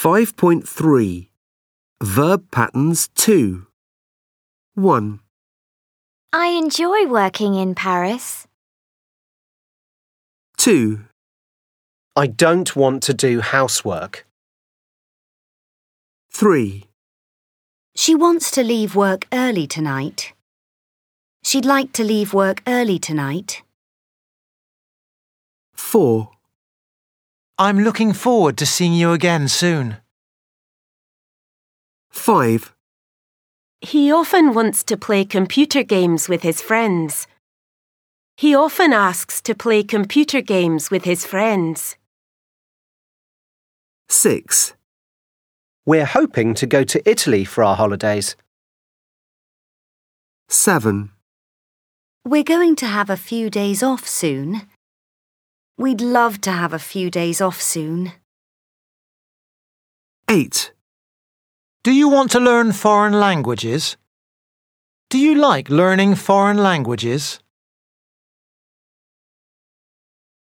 5.3 Verb Patterns 2 1. I enjoy working in Paris. 2. I don't want to do housework. 3. She wants to leave work early tonight. She'd like to leave work early tonight. 4. I'm looking forward to seeing you again soon. 5. He often wants to play computer games with his friends. He often asks to play computer games with his friends. 6. We're hoping to go to Italy for our holidays. 7. We're going to have a few days off soon. We'd love to have a few days off soon. 8. Do you want to learn foreign languages? Do you like learning foreign languages?